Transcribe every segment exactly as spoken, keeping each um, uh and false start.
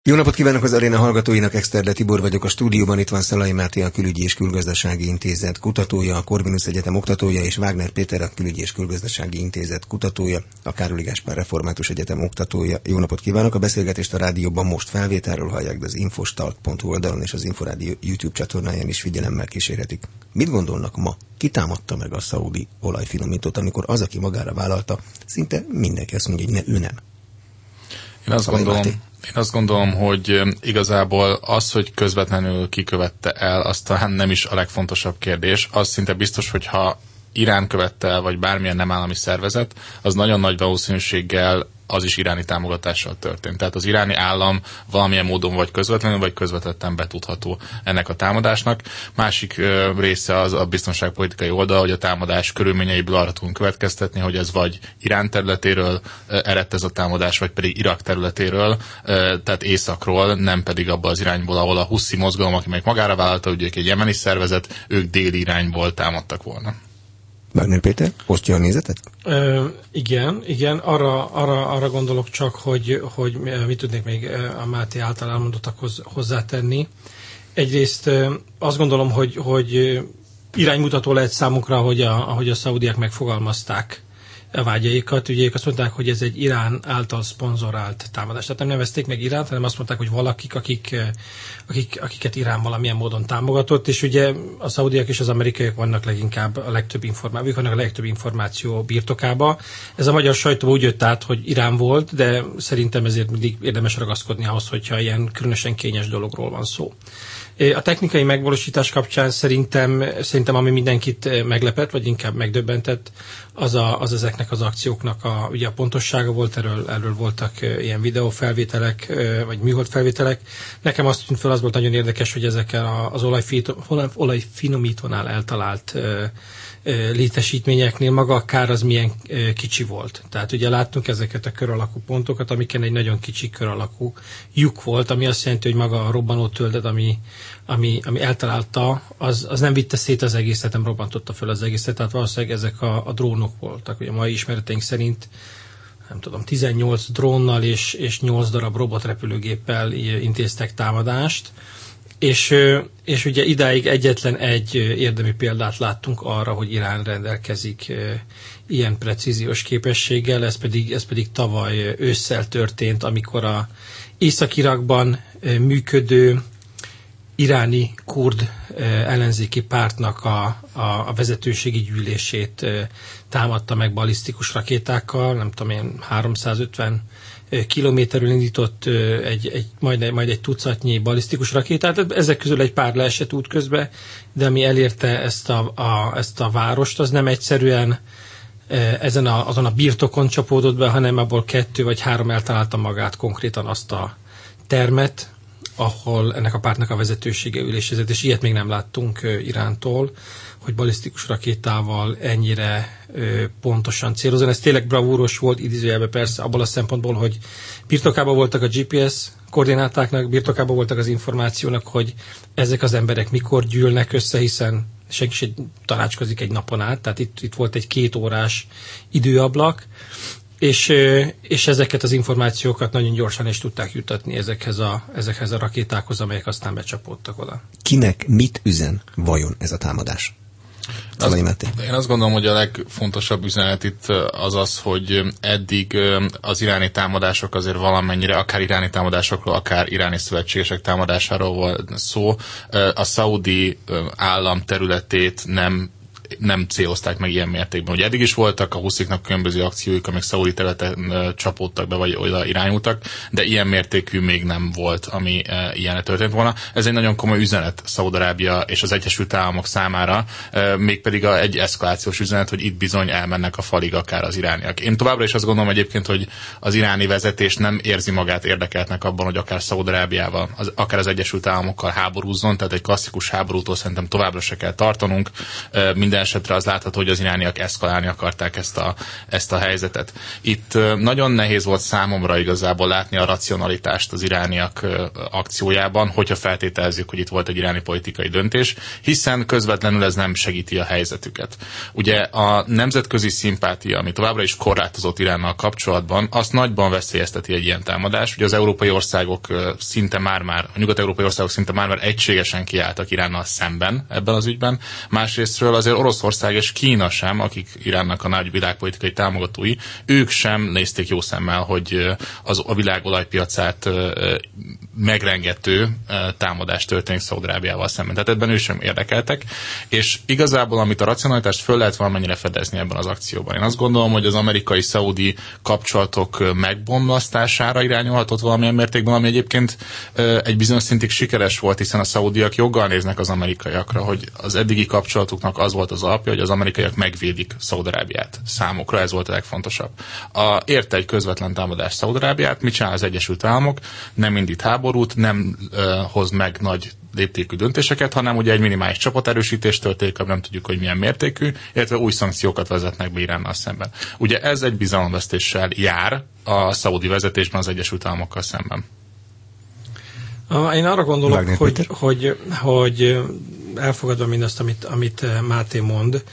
Jó napot kívánok az aréna hallgatóinak, Exterde Tibor vagyok a stúdióban, itt van Szalai Máté, a Külügyi és Külgazdasági Intézet kutatója, a Corvinus Egyetem oktatója, és Wagner Péter, a Külügyi és Külgazdasági Intézet kutatója, a Károli Gáspár Református Egyetem oktatója. Jó napot kívánok! A beszélgetést a rádióban most felvételről hallják, de az infostalk pont hu oldalon és az Inforádió YouTube csatornáján is figyelemmel kísérhetik. Mit gondolnak ma? Ki támadta meg a szaudi olajfinomítót, amikor az, aki magára vállalta, szinte mindenki azt mondja, hogy ne, ő nem? Én azt gondolom, Én azt gondolom, hogy igazából az, hogy közvetlenül kikövette el, az talán nem is a legfontosabb kérdés. Az szinte biztos, hogy ha Irán követte el, vagy bármilyen nem állami szervezet, az nagyon nagy valószínűséggel az is iráni támogatással történt. Tehát az iráni állam valamilyen módon vagy közvetlenül, vagy közvetetten betudható ennek a támadásnak. Másik ö, része az a biztonságpolitikai oldal, hogy a támadás körülményeiből arra tudunk következtetni, hogy ez vagy Irán területéről ö, eredt ez a támadás, vagy pedig Irak területéről, ö, tehát északról, nem pedig abba az irányból, ahol a Huszi mozgalom, aki meg magára vállalta, hogy ők egy jemeni szervezet, ők déli irányból támadtak volna. Wagner Péter, osztja a nézetet? Ö, igen, igen, arra, arra, arra gondolok csak, hogy, hogy mit tudnék még a Máté által elmondottakhoz hozzátenni. Egyrészt azt gondolom, hogy, hogy iránymutató lehet számukra, hogy a, ahogy a szaudiak megfogalmazták a vágyaikat. Ugye ők azt mondták, hogy ez egy Irán által szponzorált támadás. Tehát nem nevezték meg Iránt, hanem azt mondták, hogy valakik, akik, akik, akiket Irán valamilyen módon támogatott, és ugye a szaudiak és az amerikaiak vannak leginkább a legtöbb információ, vannak a legtöbb információ birtokába. Ez a magyar sajtóban úgy jött át, hogy Irán volt, de szerintem ezért mindig érdemes ragaszkodni ahhoz, hogyha ilyen különösen kényes dologról van szó. A technikai megvalósítás kapcsán szerintem, szerintem ami mindenkit meglepett, vagy inkább megdöbbentett, az, a, az ezeknek az akcióknak a, ugye a pontossága volt, erről, erről voltak ilyen videófelvételek, vagy műholdfelvételek. Nekem azt tűnt fel, az volt nagyon érdekes, hogy ezekkel az olajfinomítónál eltalált létesítményeknél maga a kár az milyen kicsi volt. Tehát ugye láttunk ezeket a kör alakú pontokat, amiken egy nagyon kicsi kör alakú lyuk volt, ami azt jelenti, hogy maga a robbanó töltet, ami, ami, ami eltalálta, az, az nem vitte szét az egészet, nem robbantotta föl az egészet, tehát valószínűleg ezek a, a drónok voltak. Ugye a mai ismereteink szerint nem tudom, tizennyolc drónnal és, és nyolc darab robotrepülőgéppel intéztek támadást, És, és ugye idáig egyetlen egy érdemi példát láttunk arra, hogy Irán rendelkezik ilyen precíziós képességgel, ez pedig, ez pedig tavaly ősszel történt, amikor a Észak-Irakban működő iráni kurd ellenzéki pártnak a, a, a vezetőségi gyűlését támadta meg balisztikus rakétákkal, nem tudom én, háromszázötven kilométerről indított egy, egy, majd, majd egy tucatnyi balisztikus rakétát. Ezek közül egy pár leesett útközben, de ami elérte ezt a, a, ezt a várost, az nem egyszerűen ezen a, azon a birtokon csapódott be, hanem abból kettő vagy három eltalálta magát konkrétan azt a termet, ahol ennek a pártnak a vezetősége ülésezett, és ilyet még nem láttunk Irántól, hogy balisztikus rakétával ennyire ö, pontosan célozni. Ez tényleg bravúros volt, idézőjelben persze, abból a szempontból, hogy birtokában voltak a gé pé es koordinátáknak, birtokában voltak az információnak, hogy ezek az emberek mikor gyűlnek össze, hiszen senki sem tanácskozik egy napon át, tehát itt, itt volt egy két órás időablak, és, és ezeket az információkat nagyon gyorsan is tudták juttatni ezekhez a, ezekhez a rakétákhoz, amelyek aztán becsapódtak oda. Kinek mit üzen vajon ez a támadás? Az, én azt gondolom, hogy a legfontosabb üzenet itt az az, hogy eddig az iráni támadások azért valamennyire, akár iráni támadásokról, akár iráni szövetségesek támadásáról volt szó. A szaudi állam területét nem nem célozták meg ilyen mértékben. Ugye eddig is voltak a husziknak különböző akcióik, amik szaudi területen uh, csapódtak be, vagy oda irányultak, de ilyen mértékű még nem volt, ami uh, ilyen történt volna. Ez egy nagyon komoly üzenet Szaúd-Arábia és az Egyesült Államok számára, uh, mégpedig a, egy eszkalációs üzenet, hogy itt bizony elmennek a falig akár az irániak. Én továbbra is azt gondolom egyébként, hogy az iráni vezetés nem érzi magát érdekeltnek abban, hogy akár Szaúd-Arábiával, az, akár az Egyesült Államokkal háborúzzon, tehát egy klasszikus háborútól szerintem továbbra se kell tartanunk. Uh, minden minden esetre az látható, hogy az irániak eszkalálni akarták ezt a, ezt a helyzetet. Itt nagyon nehéz volt számomra igazából látni a racionalitást az irániak akciójában, hogyha feltételezzük, hogy itt volt egy iráni politikai döntés, hiszen közvetlenül ez nem segíti a helyzetüket. Ugye a nemzetközi szimpátia, ami továbbra is korlátozott Iránnal kapcsolatban, azt nagyban veszélyezteti egy ilyen támadás. Ugye az európai országok szinte már-már, a nyugat-európai országok szinte már-már egységesen kiálltak Iránnal szemben ebben az ügyben. Másrésztről azért Oroszország és Kína sem, akik Iránnak a nagy világpolitikai támogatói, ők sem nézték jó szemmel, hogy az, a világ olajpiacát megrengető támadás történik Szaúd-Arábiával szemben. Tehát ebben ő sem érdekeltek, és igazából, amit a racionalitást föl lehet valamennyire fedezni ebben az akcióban. Én azt gondolom, hogy az amerikai-szaudi kapcsolatok megbomlasztására irányulhatott valamilyen mértékben, ami egyébként egy bizonyos szintig sikeres volt, hiszen a szaudiak joggal néznek az amerikaiakra, hogy az eddigi kapcsolatuknak az volt az alapja, hogy az amerikaiak megvédik Szaúd-Arábiát. Számukra ez volt a legfontosabb. A, érte egy közvetlen támadás Szaúd-Arábiát, mit csinál az Egyesült Államok? Nem indít háborút, nem uh, hoz meg nagy léptékű döntéseket, hanem ugye egy minimális csapaterősítés történik, nem tudjuk, hogy milyen mértékű, illetve új szankciókat vezetnek be Iránnal szemben. Ugye ez egy bizalomvesztéssel jár a szaudi vezetésben az Egyesült Államokkal szemben. Én arra gondolok, hogy, hogy, hogy elfogadva mindazt, amit, amit Máté mond,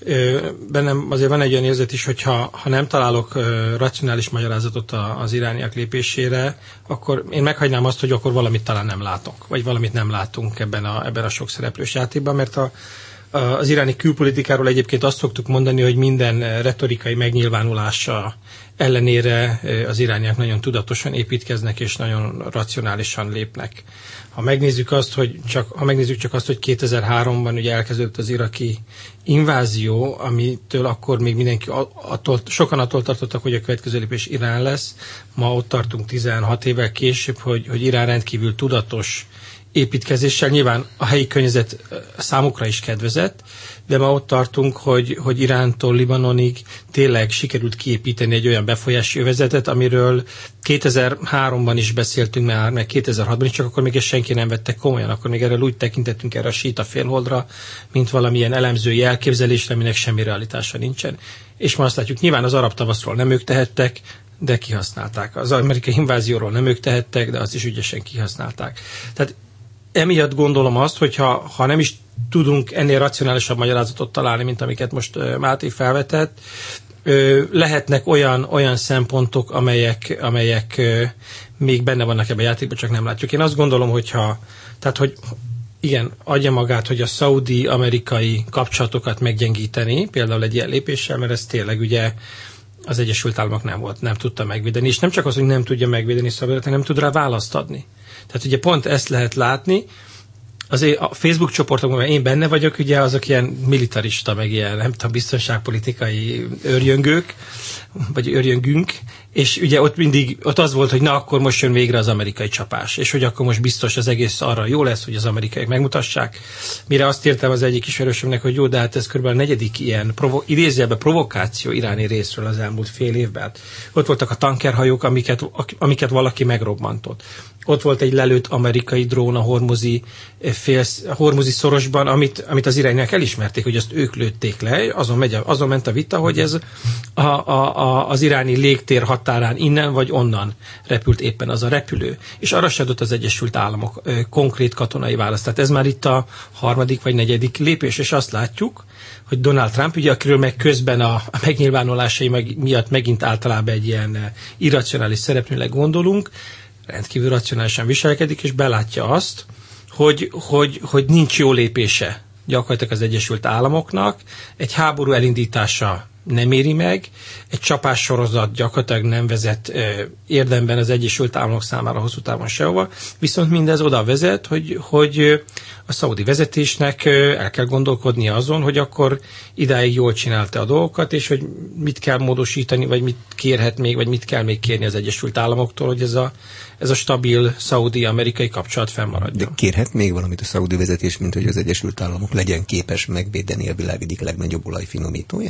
bennem azért van egy olyan érzet is, hogy ha, ha nem találok racionális magyarázatot az irániak lépésére, akkor én meghagynám azt, hogy akkor valamit talán nem látok, vagy valamit nem látunk ebben a, ebben a sok szereplős játékban, mert a, az iráni külpolitikáról egyébként azt szoktuk mondani, hogy minden retorikai megnyilvánulása ellenére az irániak nagyon tudatosan építkeznek, és nagyon racionálisan lépnek. Ha megnézzük azt, hogy csak, ha megnézzük csak azt, hogy kétezer-háromban ugye elkezdődött az iraki invázió, amitől akkor még mindenki attól, sokan attól tartottak, hogy a következő lépés Irán lesz. Ma ott tartunk tizenhat évvel később, hogy, hogy Irán rendkívül tudatos építkezéssel, nyilván a helyi környezet számukra is kedvezett, de ma ott tartunk, hogy, hogy Irántól Libanonig tényleg sikerült kiépíteni egy olyan befolyási övezetet, amiről kétezer-háromban is beszéltünk már, meg kétezer-hatban is, csak akkor még ezt senki nem vette komolyan, akkor még erről úgy tekintettünk erre a síta félholdra, mint valamilyen elemzői elképzelésre, aminek semmi realitása nincsen. És ma azt látjuk, nyilván az arab tavaszról nem ők tehettek, de kihasználták. Az amerikai invázióról nem ők tehettek, de azt is ügyesen kihasználták. Tehát emiatt gondolom azt, hogy ha, ha nem is tudunk ennél racionálisabb magyarázatot találni, mint amiket most uh, Máté felvetett, uh, lehetnek olyan, olyan szempontok, amelyek, amelyek uh, még benne vannak ebben a játékban, csak nem látjuk. Én azt gondolom, hogyha, tehát, hogy igen, adja magát, hogy a szaudi-amerikai kapcsolatokat meggyengíteni, például egy ilyen lépéssel, mert ez tényleg ugye az Egyesült Államok nem volt, nem tudta megvédeni, és nem csak az, hogy nem tudja megvédeni Szabadat, hanem nem tud rá választ adni. Tehát ugye pont ezt lehet látni, azért a Facebook csoportokban, mert én benne vagyok, ugye azok ilyen militarista, meg ilyen, nem tudom, biztonságpolitikai őrjöngők, vagy őrjöngünk, és ugye ott mindig, ott az volt, hogy na, akkor most jön végre az amerikai csapás, és hogy akkor most biztos az egész arra jó lesz, hogy az amerikaiak megmutassák. Mire azt értem az egyik ismerősömnek, hogy jó, de hát ez körülbelül a negyedik ilyen provo- idézőjelben provokáció iráni részről az elmúlt fél évben. Ott voltak a tankerhajók, amiket, amiket valaki megrobbantott. Ott volt egy lelőtt amerikai drón a hormuzi, félsz, a hormuzi szorosban, amit, amit az irániak elismerték, hogy azt ők lőtték le. Azon, megy, azon ment a vita, hogy ez a, a, a, az iráni légtér határán innen vagy onnan repült éppen az a repülő. És arra se adott az Egyesült Államok ö, konkrét katonai választ. Tehát ez már itt a harmadik vagy negyedik lépés, és azt látjuk, hogy Donald Trump, ugye, akiről meg közben a, a megnyilvánulásai meg, miatt megint általában egy ilyen irracionális szereplőnek gondolunk, rendkívül racionálisan viselkedik, és belátja azt, hogy, hogy, hogy nincs jó lépése gyakorlatilag az Egyesült Államoknak, egy háború elindítása nem éri meg, egy csapássorozat gyakorlatilag nem vezet ö, érdemben az Egyesült Államok számára hosszú távon sehova, viszont mindez oda vezet, hogy, hogy a szaudi vezetésnek ö, el kell gondolkodnia azon, hogy akkor idáig jól csinálta a dolgokat, és hogy mit kell módosítani, vagy mit kérhet még, vagy mit kell még kérni az Egyesült Államoktól, hogy ez a, ez a stabil szaudi-amerikai kapcsolat fennmaradjon. De kérhet még valamit a szaudi vezetés, mint hogy az Egyesült Államok legyen képes megvédeni a világ egyik legnagyobb olajfinomítóját?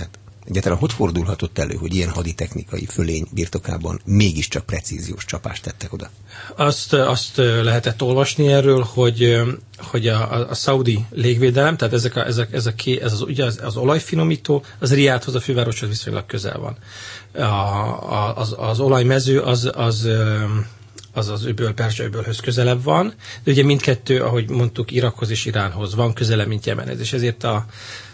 Egyáltalán hogy fordulhatott elő, hogy ilyen haditechnikai fölény birtokában mégiscsak precíziós csapást tettek oda? Azt, azt lehetett olvasni erről, hogy, hogy a, a, a szaudi légvédelem, tehát ezek a, ezek, ez, a ké, ez az, ugye az, az olajfinomító, az Riádhoz, a fővároshoz viszonylag közel van. A, a, az, az olajmező az, az, az az öböl, Perzsa öbölhöz közelebb van, de ugye mindkettő, ahogy mondtuk, Irakhoz és Iránhoz van közelebb, mint Jemenhez, és ezért a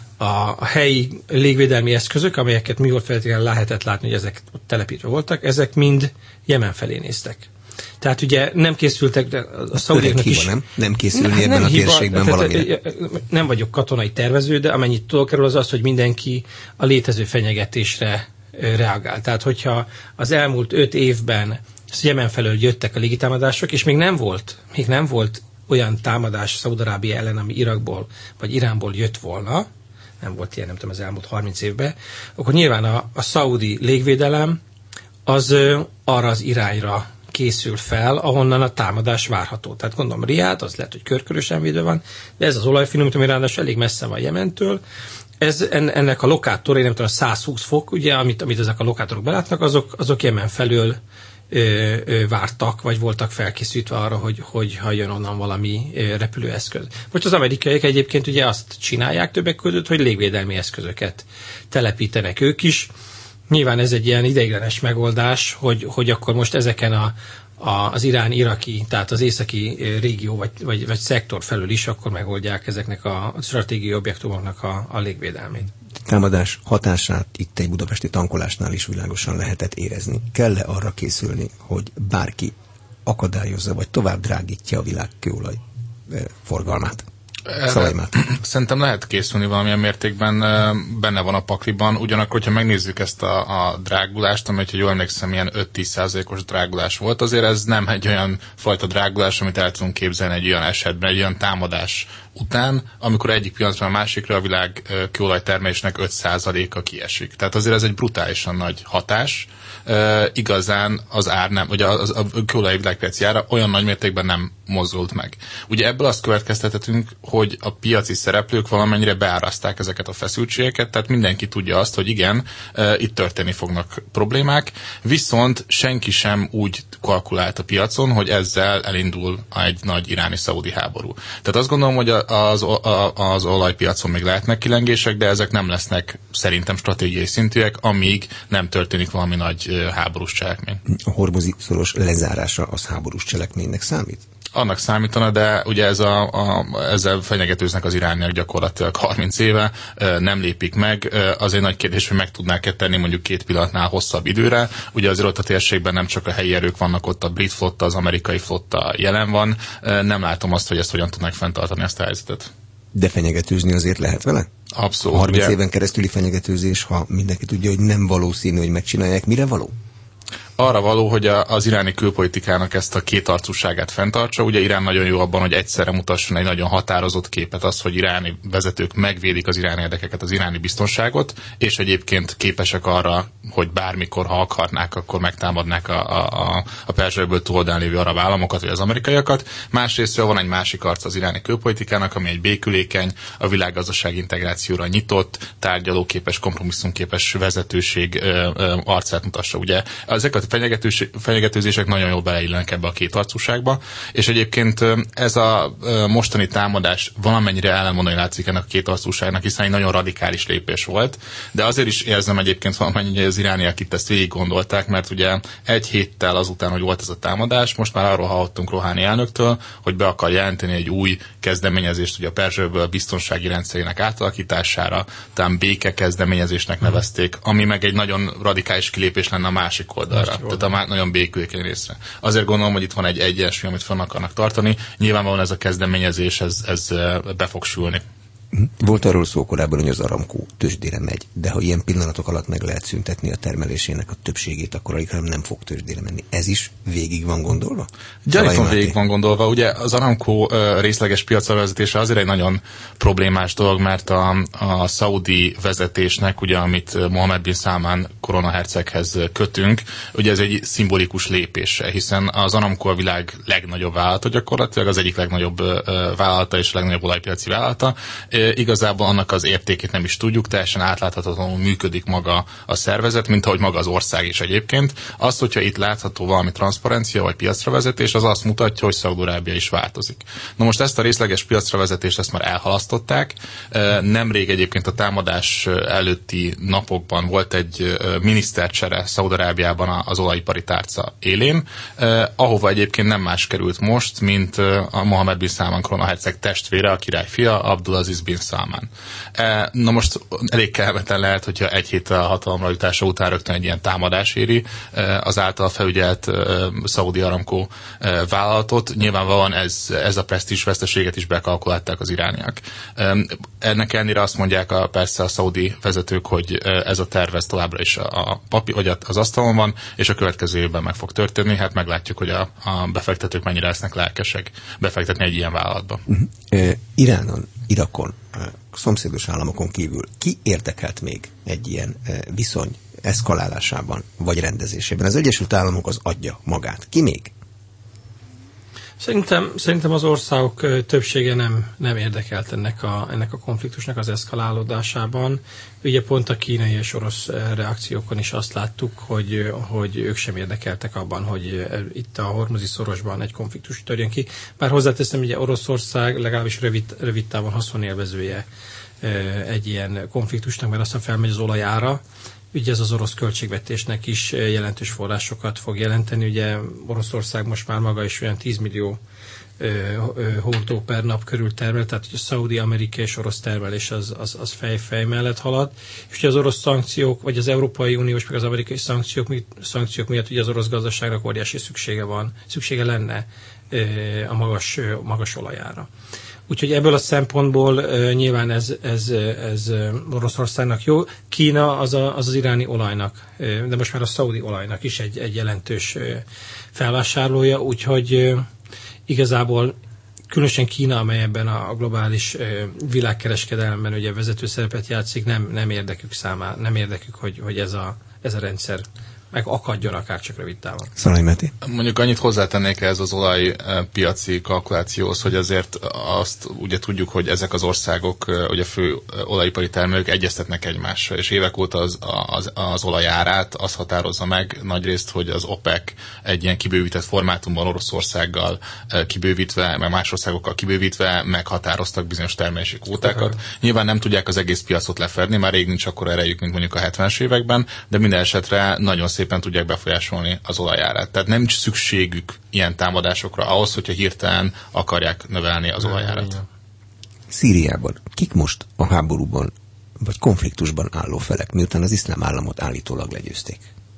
A, a helyi légvédelmi eszközök, amelyeket műholdfelületeken lehetett látni, hogy ezek ott telepítve voltak, ezek mind Jemen felé néztek. Tehát ugye nem készültek, de a szaudéknak is... Nem, nem készülni ne, ebben nem a hiba, térségben valamire. Nem vagyok katonai tervező, de amennyit tudok erről az az, hogy mindenki a létező fenyegetésre reagál. Tehát hogyha az elmúlt öt évben Jemen felől jöttek a légitámadások, és még nem volt, még nem volt olyan támadás Szaúd-Arábia ellen, ami Irakból vagy Iránból jött volna, nem volt ilyen, nem tudom, az elmúlt harminc évben, akkor nyilván a, a szaudi légvédelem az ö, arra az irányra készül fel, ahonnan a támadás várható. Tehát gondolom Riád, az lehet, hogy körkörösen védve van, de ez az olajfinomító, ami ráadásul elég messze van Jementől, ez, en, ennek a lokátorai, nem tudom, a száz húsz fok, ugye, amit, amit ezek a lokátorok belátnak, azok, azok Jemen felől Ö, ö, vártak, vagy voltak felkészítve arra, hogy, hogy ha jön onnan valami ö, repülőeszköz. Most az amerikaiak egyébként ugye azt csinálják többek között, hogy légvédelmi eszközöket telepítenek ők is. Nyilván ez egy ilyen ideiglenes megoldás, hogy, hogy akkor most ezeken a, a, az irán-iraki, tehát az északi régió vagy, vagy, vagy szektor felül is akkor megoldják ezeknek a stratégiai objektumoknak a, a légvédelmét. Támadás hatását itt egy budapesti tankolásnál is világosan lehetett érezni. Kell-e arra készülni, hogy bárki akadályozza, vagy tovább drágítja a világ kőolaj forgalmát? Szalajmát. Szerintem lehet készülni valamilyen mértékben, benne van a pakliban, ugyanakkor, hogyha megnézzük ezt a, a drágulást, ami, hogyha jól emlékszem, ilyen öt-tíz százalékos drágulás volt, azért ez nem egy olyan fajta drágulás, amit el tudunk képzelni egy olyan esetben, egy olyan támadás után, amikor egyik pillanatban a másikra a világ kőolajtermelésnek öt százaléka kiesik. Tehát azért ez egy brutálisan nagy hatás. Uh, igazán az ár nem, ugye a, a, a kőolaj világpiaci ára olyan nagy mértékben nem mozdult meg. Ugye ebből azt következtethetünk, hogy a piaci szereplők valamennyire beáraszták ezeket a feszültségeket, tehát mindenki tudja azt, hogy igen, uh, itt történni fognak problémák, viszont senki sem úgy kalkulált a piacon, hogy ezzel elindul egy nagy iráni-szaudi háború. Tehát azt gondolom, hogy az, az, az olajpiacon még lehetnek kilengések, de ezek nem lesznek szerintem stratégiai szintűek, amíg nem történik valami nagy háborús cselekmény. A hormuzi szoros lezárása az háborús cselekménynek számít? Annak számítana, de ugye ez a, a, ezzel fenyegetőznek az irániak gyakorlatilag harminc éve, nem lépik meg. Az egy nagy kérdés, hogy meg tudnák-e tenni mondjuk két pillanatnál hosszabb időre. Ugye azért ott a térségben nem csak a helyi erők vannak, ott a brit flotta, az amerikai flotta jelen van. Nem látom azt, hogy ezt hogyan tudnak fenntartani ezt a helyzetet. De fenyegetőzni azért lehet vele? Abszolút. harminc éven keresztüli fenyegetőzés, ha mindenki tudja, hogy nem valószínű, hogy megcsinálják, mire való? Arra való, hogy a, az iráni külpolitikának ezt a kétarcúságát fenntartsa. Ugye Irán nagyon jó abban, hogy egyszerre mutasson egy nagyon határozott képet, az, hogy iráni vezetők megvédik az iráni érdekeket, az iráni biztonságot, és egyébként képesek arra, hogy bármikor, ha akarnák, akkor megtámadnák a, a, a Perzsa-öböl túloldalán lévő arab államokat, vagy az amerikaiakat. Másrésztről van egy másik arc az iráni külpolitikának, ami egy békülékeny, a világgazdasági integrációra nyitott, tárgyalóképes, kompromisszumképes vezetőség ö, ö, arcát mutassa. Ugye ezek a fenyegetőzések nagyon jól beleillenek ebbe a kétarcúságba, és egyébként ez a mostani támadás valamennyire ellenmondani látszik ennek a kétarcúságnak, hiszen egy nagyon radikális lépés volt, de azért is érzem egyébként valamennyire, hogy az irániak itt ezt végig gondolták, mert ugye egy héttel azután, hogy volt ez a támadás, most már arról hallottunk Rohani elnöktől, hogy be akar jelenteni egy új kezdeményezést, ugye a Perzsa-öböl biztonsági rendszerének átalakítására, talán béke kezdeményezésnek nevezték, ami meg egy nagyon radikális kilépés lenne a másik oldalra. Tehát a már nagyon békülékeny részre. Azért gondolom, hogy itt van egy egyensúly, amit fenn akarnak tartani. Nyilvánvalóan ez a kezdeményezés, ez, ez be fog sülni. Volt arról szó korábban, hogy az Aramco tőzsdére megy, de ha ilyen pillanatok alatt meg lehet szüntetni a termelésének a többségét, akkor alig nem fog tőzsdére menni. Ez is végig van gondolva? Gyanítom végig van gondolva. Ugye az Aramco uh, részleges piacra vezetése azért egy nagyon problémás dolog, mert a, a szaudi vezetésnek, ugye, amit Mohammed bin Salman koronaherceghez kötünk, ugye ez egy szimbolikus lépése, hiszen az Aramco a világ legnagyobb vállalata gyakorlatilag, az egyik legnagyobb uh, vállalata és a legnagyobb olajpiaci vállalata, igazából annak az értékét nem is tudjuk, teljesen átláthatatlanul működik maga a szervezet, mint ahogy maga az ország is egyébként. Az, hogyha itt látható valami transzparencia vagy piacra vezetés, az azt mutatja, hogy Szaúd-Arábia is változik. Na most ezt a részleges piacra vezetést ezt már elhalasztották. Nemrég egyébként a támadás előtti napokban volt egy minisztercsere Szaúd-Arábiában az olajipari tárca élén, ahova egyébként nem más került most, mint a Mohammed bin Salman krónaherceg testvére, a király fia, Abdulaziz bin Salman. Na most elég kellemetlen lehet, hogyha egy héttel a hatalomra jutása után rögtön egy ilyen támadás éri az által felügyelt Saudi Aramco vállalatot. Nyilvánvalóan ez, ez a presztízs veszteséget is bekalkulálták az irániak. Ennek ellenére azt mondják a, persze a szaudi vezetők, hogy ez a terv ez továbbra is a papi, vagy az asztalon van, és a következő évben meg fog történni. Hát meglátjuk, hogy a, a befektetők mennyire lesznek lelkesek befektetni egy ilyen vállalatba. Uh-huh. Iránon, Irakon, szomszédos államokon kívül ki érdekelt még egy ilyen viszony eszkalálásában vagy rendezésében? Az Egyesült Államok az adja magát. Ki még? Szerintem, szerintem az országok többsége nem, nem érdekelt ennek a, ennek a konfliktusnak az eszkalálódásában. Ugye pont a kínai és orosz reakciókon is azt láttuk, hogy, hogy ők sem érdekeltek abban, hogy itt a Hormuzi szorosban egy konfliktus törjön ki. Bár hozzáteszem, ugye Oroszország legalábbis rövid, rövid távon haszonélvezője egy ilyen konfliktusnak, mert aztán felmegy az olajára. Ugye ez az orosz költségvetésnek is jelentős forrásokat fog jelenteni. Ugye Oroszország most már maga is olyan tíz millió hordó per nap körül termel, tehát hogy a szaudi, amerikai és orosz termelés az, az, az fej-fej mellett halad. És ugye az orosz szankciók, vagy az Európai Uniós, meg az amerikai szankciók, szankciók miatt ugye az orosz gazdaságnak óriási szüksége van, szüksége lenne a magas, magas olajára. Úgyhogy ebből a szempontból uh, nyilván ez, ez, ez Oroszországnak jó. Kína az, a, az az iráni olajnak, uh, de most már a szaudi olajnak is egy, egy jelentős uh, felvásárlója, úgyhogy uh, igazából különösen Kína, amely ebben a globális uh, világkereskedelemben ugye vezető szerepet játszik, nem, nem érdekük számára, nem érdekük, hogy, hogy ez, a, ez a rendszer meg akadjon akár csak rövid távon. Szalai Máté. Mondjuk annyit hozzátennék ez az olajpiaci kalkulációhoz, hogy azért azt ugye tudjuk, hogy ezek az országok, ugye fő olajipari termelők egyeztetnek egymással, és évek óta az, az, az olajárát azt határozza meg nagyrészt, hogy az OPEC egy ilyen kibővített formátumban Oroszországgal kibővítve, meg más országokkal kibővítve meghatároztak bizonyos termelési kvótákat. Okay. Nyilván nem tudják az egész piacot lefedni, már rég nincs akkor erejük, mint mondjuk a hetvenes években, de minden esetre nagyon szépen tudják befolyásolni az olajárát. Tehát nem szükségük ilyen támadásokra ahhoz, hogyha hirtelen akarják növelni az olajárat. Szíriában kik most a háborúban vagy konfliktusban álló felek, miután az iszlám államot állítólag legyőzték?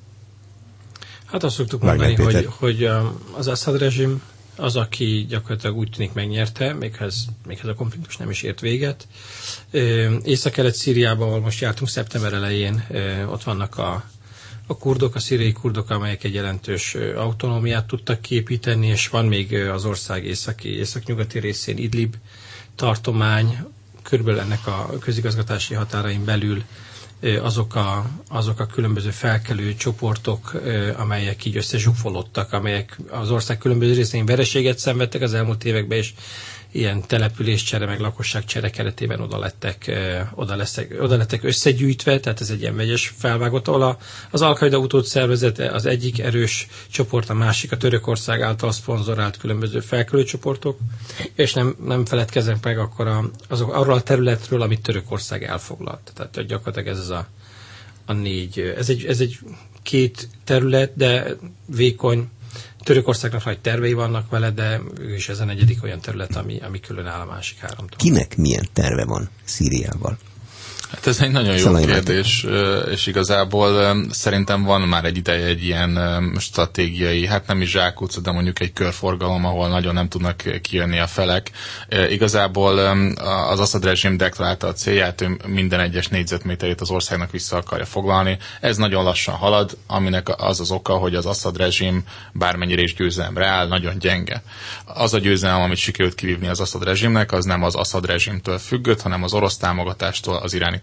Hát azt szoktuk mondani, hogy, hogy az Assad rezsim az, aki gyakorlatilag úgy tűnik megnyerte, méghez, méghez a konfliktus nem is ért véget. Észak-kelet-Szíriában, ahol most jártunk szeptember elején, ott vannak a A kurdok, a szíriai kurdok, amelyek egy jelentős autonómiát tudtak képíteni, és van még az ország északi, északnyugati részén Idlib tartomány, körülbelül ennek a közigazgatási határain belül azok a, azok a különböző felkelő csoportok, amelyek így összezsúfolódtak, amelyek az ország különböző részén vereséget szenvedtek az elmúlt években, és ilyen településcsere, meg lakosságcsere keretében oda lettek, oda, leszek, oda lettek összegyűjtve, tehát ez egy ilyen vegyes felvágott, ahol az Al-Qaida utód szervezete az egyik erős csoport, a másik a Törökország által szponzorált különböző felkelő csoportok, és nem, nem feledkeznek meg akkor a, azok, arról a területről, amit Törökország elfoglalt. Tehát gyakorlatilag ez az a, a négy, ez egy, ez egy két terület, de vékony. Törökországnak nagy tervei vannak vele, de ő is ez a negyedik olyan terület, ami, ami külön áll a másik háromtól. Kinek milyen terve van Szíriával? Hát ez egy nagyon jó kérdés, és igazából szerintem van már egy ideje egy ilyen stratégiai, hát nem is zsákutca, de mondjuk egy körforgalom, ahol nagyon nem tudnak kijönni a felek. Igazából az Assad rezsim deklarálta a célját, ő minden egyes négyzetméterét az országnak vissza akarja foglalni. Ez nagyon lassan halad, aminek az az oka, hogy az Assad rezsim bármennyire is győzelemre áll, nagyon gyenge. Az a győzelem, amit sikerült kivívni az Assad rezsimnek, az nem az Assad rezsimtől függött, hanem az orosz támogatástól, az iráni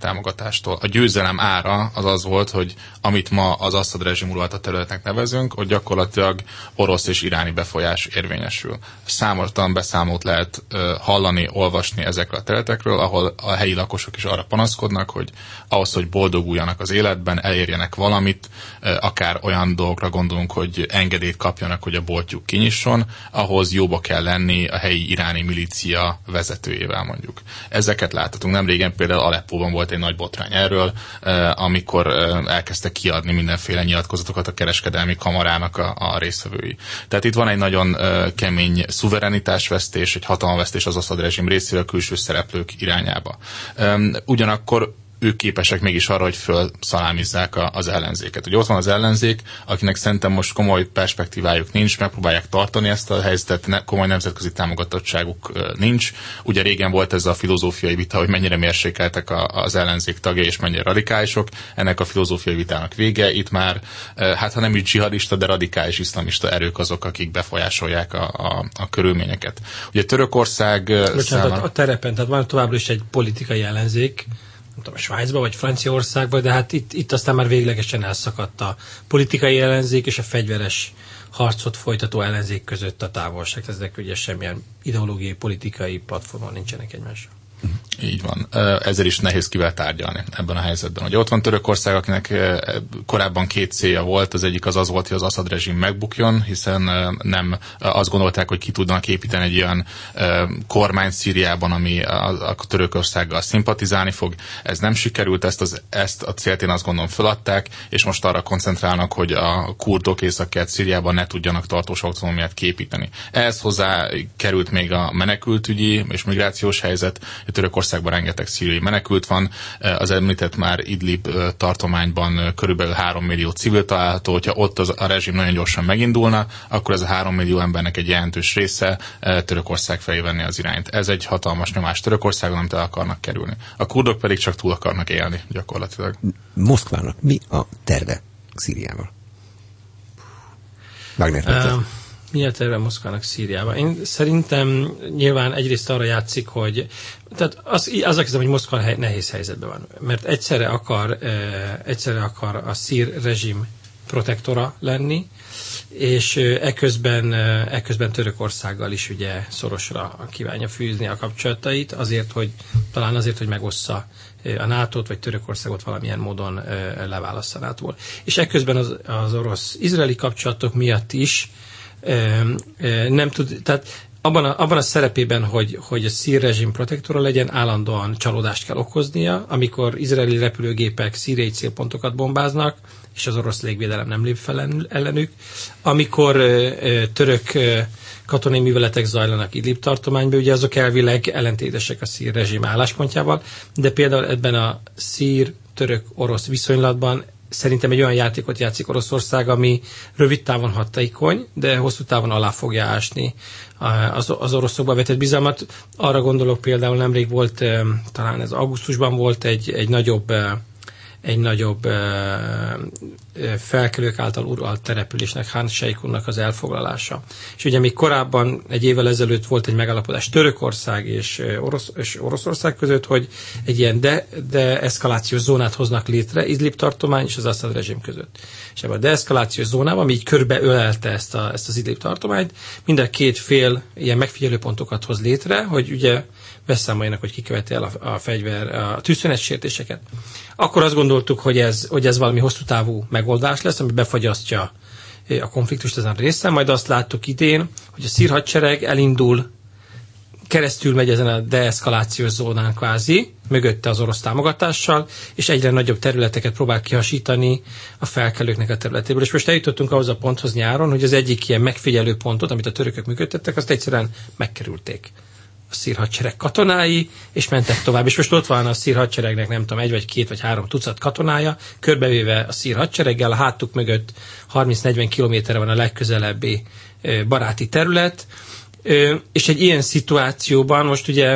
támogatástól. A győzelem ára az az volt, hogy amit ma az Assad rezsim uralta területnek nevezünk, hogy gyakorlatilag orosz és iráni befolyás érvényesül. Számoltan beszámolót lehet hallani, olvasni ezekről a területekről, ahol a helyi lakosok is arra panaszkodnak, hogy ahhoz, hogy boldoguljanak az életben, elérjenek valamit, akár olyan dolgokra gondolunk, hogy engedélyt kapjanak, hogy a boltjuk kinyisson, ahhoz jóba kell lenni a helyi iráni milícia vezetőjével mondjuk. Ezeket láthatunk. Nem régen például Aleppóban volt egy nagy botrány erről, amikor elkezdtek kiadni mindenféle nyilatkozatokat a kereskedelmi kamarának a, a résztvevői. Tehát itt van egy nagyon kemény szuverenitásvesztés, egy hatalomvesztés az Assad rezsim részéről a külső szereplők irányába. Ugyanakkor ők képesek mégis arra, hogy fölszalámizzák az ellenzéket. Ugye ott van az ellenzék, akinek szerintem most komoly perspektívájuk nincs, megpróbálják tartani ezt a helyzetet, ne, komoly nemzetközi támogatottságuk nincs. Ugye régen volt ez a filozófiai vita, hogy mennyire mérsékeltek a, az ellenzék tagjai, és mennyire radikálisok. Ennek a filozófiai vitának vége. Itt már, hát ha nem is dzsihadista, de radikális iszlamista erők azok, akik befolyásolják a, a, a körülményeket. Ugye Törökország Bocsánat, számára... a terepen, tehát van továbbra is egy politikai ellenzék, nem tudom, Svájcba vagy Franciaországba, de hát itt, itt aztán már véglegesen elszakadt a politikai ellenzék és a fegyveres harcot folytató ellenzék között a távolság. Ezek ugye semmilyen ideológiai, politikai platformon nincsenek egymással. Így van. Ezzel is nehéz kivel tárgyalni ebben a helyzetben. Ugye ott van Törökország, akinek korábban két célja volt. Az egyik az az volt, hogy az Assad rezsim megbukjon, hiszen nem azt gondolták, hogy ki tudnak építeni egy olyan kormány Szíriában, ami a, a Törökországgal szimpatizálni fog. Ez nem sikerült, ezt, az, ezt a célt én azt gondolom feladták, és most arra koncentrálnak, hogy a kurdok Észak-Kelet Szíriában ne tudjanak tartós autonómiát képíteni. Ehhez hozzá került még a menekültügyi és migrációs helyzet. Törökországban rengeteg szíriai menekült van, az említett már Idlib tartományban körülbelül három millió civil található, hogyha ott az, a rezsim nagyon gyorsan megindulna, akkor ez a három millió embernek egy jelentős része Törökország felé venni az irányt. Ez egy hatalmas nyomás Törökországon, amit el akarnak kerülni. A kurdok pedig csak túl akarnak élni gyakorlatilag. Moszkvának mi a terve Szíriával? Wagner Péter. Uh, mi a terve Moszkvának Szíriában? Én szerintem nyilván egyrészt arra játszik, hogy tehát az, az a hogy Moszkva hely, nehéz helyzetben van, mert egyszerre akar, uh, egyszerre akar a szír rezsim protektora lenni, és uh, eközben, uh, eközben Törökországgal is ugye szorosra kívánja fűzni a kapcsolatait, azért, hogy talán azért, hogy megossza a nátót, vagy Törökországot valamilyen módon uh, leválassza a nátóból. És ekközben az, az orosz-izraeli kapcsolatok miatt is uh, uh, nem tud, tehát abban a, abban a szerepében, hogy, hogy a szír rezsim protektora legyen, állandóan csalódást kell okoznia, amikor izraeli repülőgépek szíriai célpontokat bombáznak, és az orosz légvédelem nem lép fel ellenük, amikor uh, török uh, katonai műveletek zajlanak Idlib tartományban, ugye azok elvileg ellentétesek a szír rezsim álláspontjával, de például ebben a szír-török-orosz viszonylatban szerintem egy olyan játékot játszik Oroszország, ami rövid távon hatékony, de hosszú távon alá fogja ásni az, az oroszokba vetett bizalmat. Arra gondolok például, nemrég volt, talán ez augusztusban volt egy, egy nagyobb egy nagyobb felkelők által uralt településnek, Han Sheikhounnak az elfoglalása. És ugye még korábban, egy évvel ezelőtt volt egy megállapodás Törökország és, Orosz, és Oroszország között, hogy egy ilyen de, deeszkalációs zónát hoznak létre Idlib tartomány és az Assad rezsim között. És ebben a deeszkalációs zónában, ami így körbeölelte ezt, a, ezt az Idlib tartományt, minden két fél ilyen megfigyelőpontokat hoz létre, hogy ugye beszámoljanak, hogy ki követi el a, a fegyver, a tűzszünetsértéseket. Akkor azt gondoltuk, hogy ez, hogy ez valami hosszú távú megoldás lesz, ami befagyasztja a konfliktust ezen a részen, majd azt láttuk idén, hogy a szír hadsereg elindul, keresztül megy ezen a deeszkalációs zónán kvázi, mögötte az orosz támogatással, és egyre nagyobb területeket próbál kihasítani a felkelőknek a területéből. És most eljutottunk ahhoz a ponthoz nyáron, hogy az egyik ilyen megfigyelő pontot, amit a törökök működtettek, azt egyszerűen megkerülték a szír hadsereg katonái, és mentek tovább. És most ott van a szír hadseregnek, nem tudom, egy vagy két vagy három tucat katonája, körbevéve a szír hadsereggel, a hátuk mögött harminc-negyven kilométerre van a legközelebbi baráti terület, és egy ilyen szituációban most ugye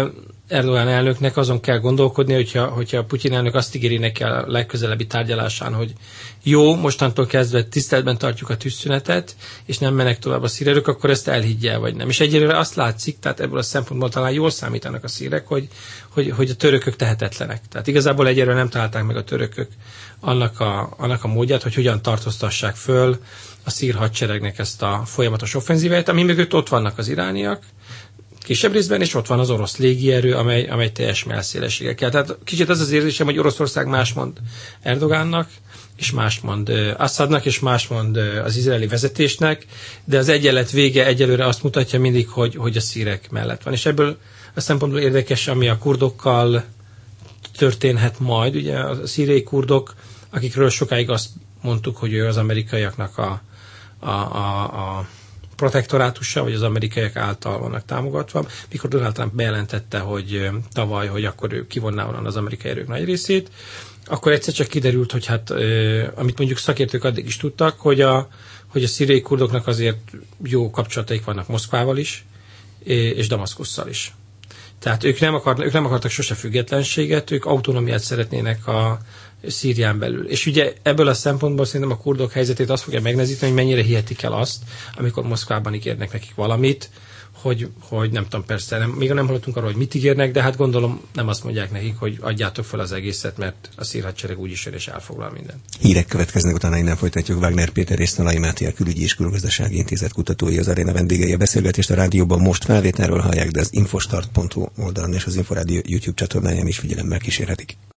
Erdogan elnöknek azon kell gondolkodni, hogyha, hogyha Putyin elnök azt ígéri neki a legközelebbi tárgyalásán, hogy jó, mostantól kezdve tiszteletben tartjuk a tűzszünetet, és nem mennek tovább a szírerők, akkor ezt elhiggye, vagy nem. És egyelőre azt látszik, tehát ebből a szempontból talán jól számítanak a szírek, hogy, hogy, hogy a törökök tehetetlenek. Tehát igazából egyelőre nem találták meg a törökök annak a, annak a módját, hogy hogyan tartóztassák föl a szír hadseregnek ezt a folyamatos offenzíváját, ami mögött ott vannak az irániak, kisebb részben, és ott van az orosz légierő, amely, amely teljes mellszélességekkel. Tehát kicsit az az érzésem, hogy Oroszország más mond Erdogánnak, és más mond Assadnak, és más mond az izraeli vezetésnek, de az egyenlet vége egyelőre azt mutatja mindig, hogy, hogy a szírek mellett van. És ebből a szempontból érdekes, ami a kurdokkal történhet majd. Ugye a szíriai kurdok, akikről sokáig azt mondtuk, hogy ő az amerikaiaknak a, a, a, a protektorátusa, vagy az amerikaiak által vannak támogatva, mikor Donald Trump bejelentette, hogy tavaly, hogy akkor ő kivonná onnan az amerikai erők nagy részét, akkor egyszer csak kiderült, hogy hát, amit mondjuk szakértők addig is tudtak, hogy a, hogy a szíriai kurdoknak azért jó kapcsolataik vannak Moszkvával is, és Damaszkusszal is. Tehát ők nem, akar, ők nem akartak sose függetlenséget, ők autonómiát szeretnének a Szírián belül. És ugye ebből a szempontból szerintem a kurdok helyzetét azt fogja megnehezíteni, hogy mennyire hihetik el azt, amikor Moszkvában ígérnek nekik valamit, hogy, hogy nem tudom, persze, nem, még nem hallottunk arról, hogy mit ígérnek, de hát gondolom nem azt mondják nekik, hogy adjátok fel az egészet, mert a szír hadsereg úgyis jön és elfoglal mindent. Hírek következnek, utána innen folytatjuk. Wagner Péter és Szalai Máté, a Külügyi és Külgazdasági Intézet kutatói, az aréna vendégei. A beszélgetést a rádióban most felvételről hallják, de az infostart pont hu oldalon és az Inforádió YouTube csatornáján is figyelemmel kísérhetik.